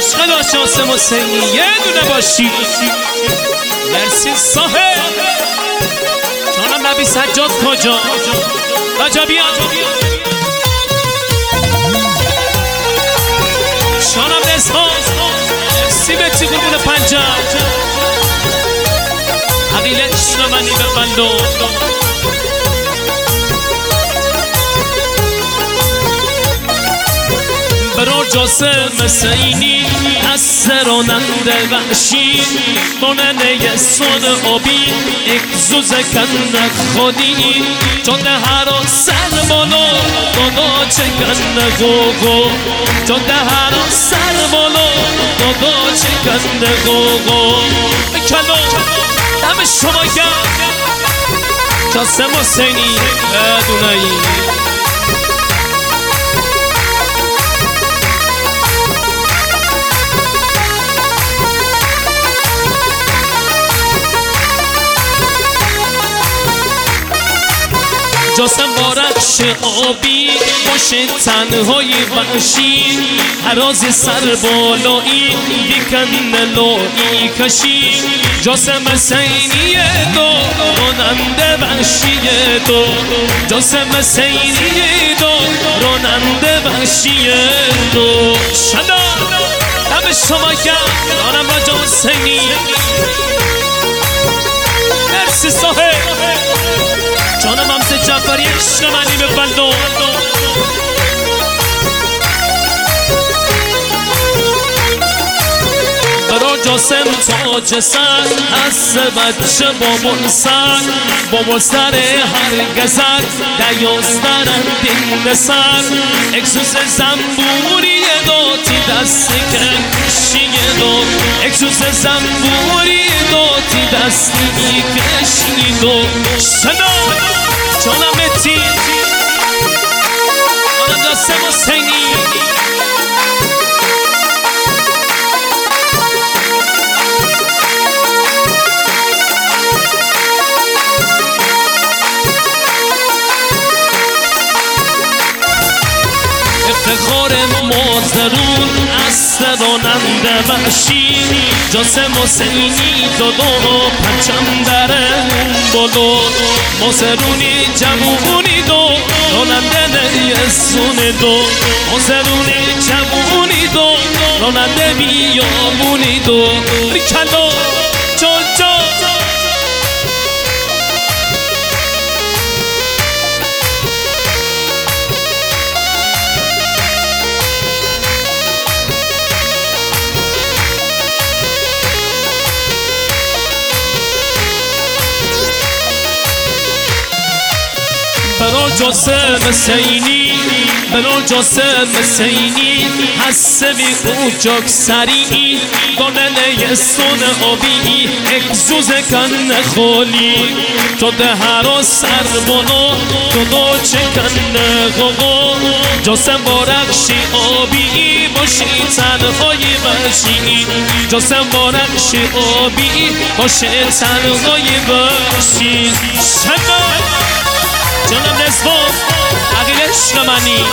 عشق داشت جاسم حسینی یه دونه باشی. مرسی صاحب جانم نبی سجاد کجا راجا بیا شانم نسخان مرسی بچی قربون پنجم حقیل عشق منی ببندو برو جاسم حسینی از راننده وحشی ماننه سون آبی اکزوز کن خودی جاده هر سر بالا دادا چکن گوگو جاده هر سر بالا دادا چکن گوگو کلو دم شما گرد جاسم حسینی بدونه ای جاسم بارخش آبی باشه تنهای وحشی هراز سر بالایی دیکن لایی کشی جاسم حسینی دو راننده وحشی دو جاسم حسینی دو راننده وحشی دو شدا دم شما گرد دارم راجا حسینی مرسی صاحب جانم همسه جعفری عشق منی به بلدو برا جاسم تاج سر از بچه بابا سر هر گزر دیازدرن دین سر اکسوس زنبوری داتی دست کشیه دو اکسوس زنبوری داتی دستی کشی دو شنا جانم بتی جانم جاسم حسینی افتخار مازدرون از راننده وحشی جاسم حسینی دادو پرچم درمون بلو مازدرونی جمعونی دو راننده نیسون دو مازدرونی جمعونی دو راننده بیامونی دو کلو جا برو جاسم حسینی برو جاسم حسینی حسبی اوجاک سریعی دانه سون آبی اکزوز کن خالی جاده هر سر بانو دادا چکن غاغا جاسم بارخشی آبی باشی تنهای وحشی جاسم بارخشی آبی باشی تنهای وحشی شما جانم نسبان عقیل عشق منی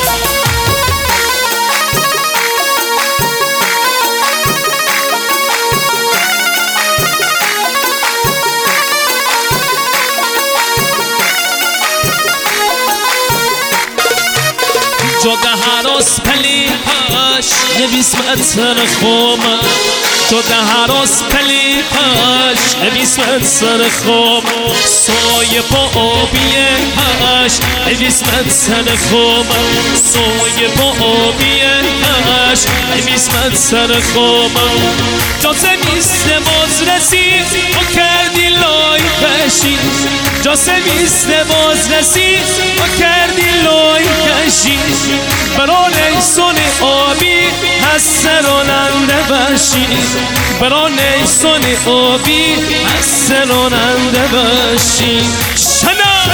جاده هراس پلی پاش نویس متر خومه جاده هراس پلی پاش نویس متر خومه سایه پا آبیه پاش نویس متر خومه سایه پا آبیه پاش نویس متر خومه جاسم ایست باز رسید و کردی لای کشید جاسم ایست باز رسید و کردی لای کشید برا نیسون آبی هست راننده باشید برا نیسون آبی هست راننده باشید شنا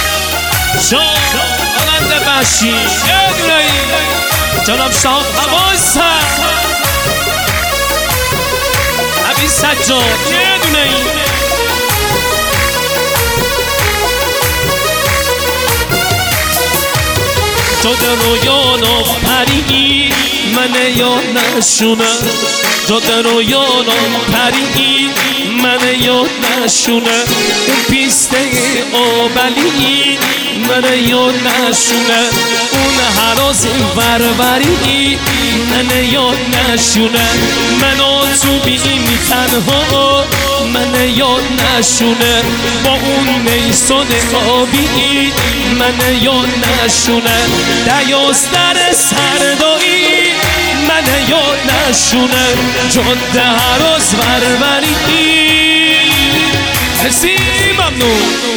راننده باشید جانم شاه حواس هست نبی سجاد یه دونه ای جاد رویان و پری من یاد نشونه جاد رویان و پری من یاد نشونه اون پیسته آبلی من یاد نشونه اون حراز بربری من یاد نشونه منو تو بیم تنها من یاد نشونه با اون نیسان آبی من یاد نشونه دیاستر سردایی من یاد نشونه جاده حراز بربری مرسی ممنون